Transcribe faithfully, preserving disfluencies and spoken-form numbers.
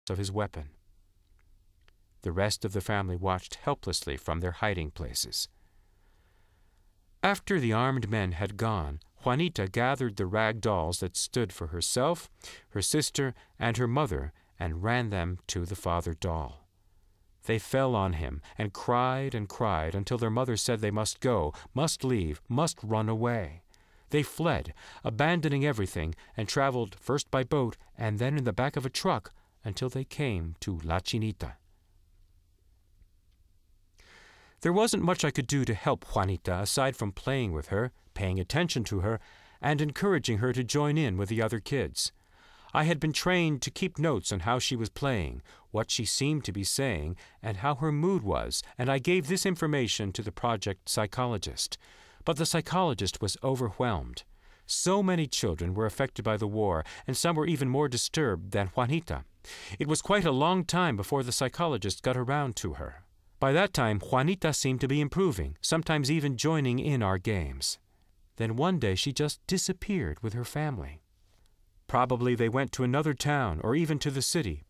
of his weapon. The rest of the family watched helplessly from their hiding places. After the armed men had gone, Juanita gathered the rag dolls that stood for herself, her sister, and her mother and ran them to the father doll. They fell on him and cried and cried until their mother said they must go, must leave, must run away. They fled, abandoning everything, and traveled first by boat and then in the back of a truck until they came to La Chinita. There wasn't much I could do to help Juanita aside from playing with her, paying attention to her, and encouraging her to join in with the other kids. I had been trained to keep notes on how she was playing, what she seemed to be saying, and how her mood was, and I gave this information to the project psychologist. But the psychologist was overwhelmed. So many children were affected by the war, and some were even more disturbed than Juanita. It was quite a long time before the psychologist got around to her. By that time, Juanita seemed to be improving, sometimes even joining in our games. Then one day she just disappeared with her family. Probably they went to another town or even to the city,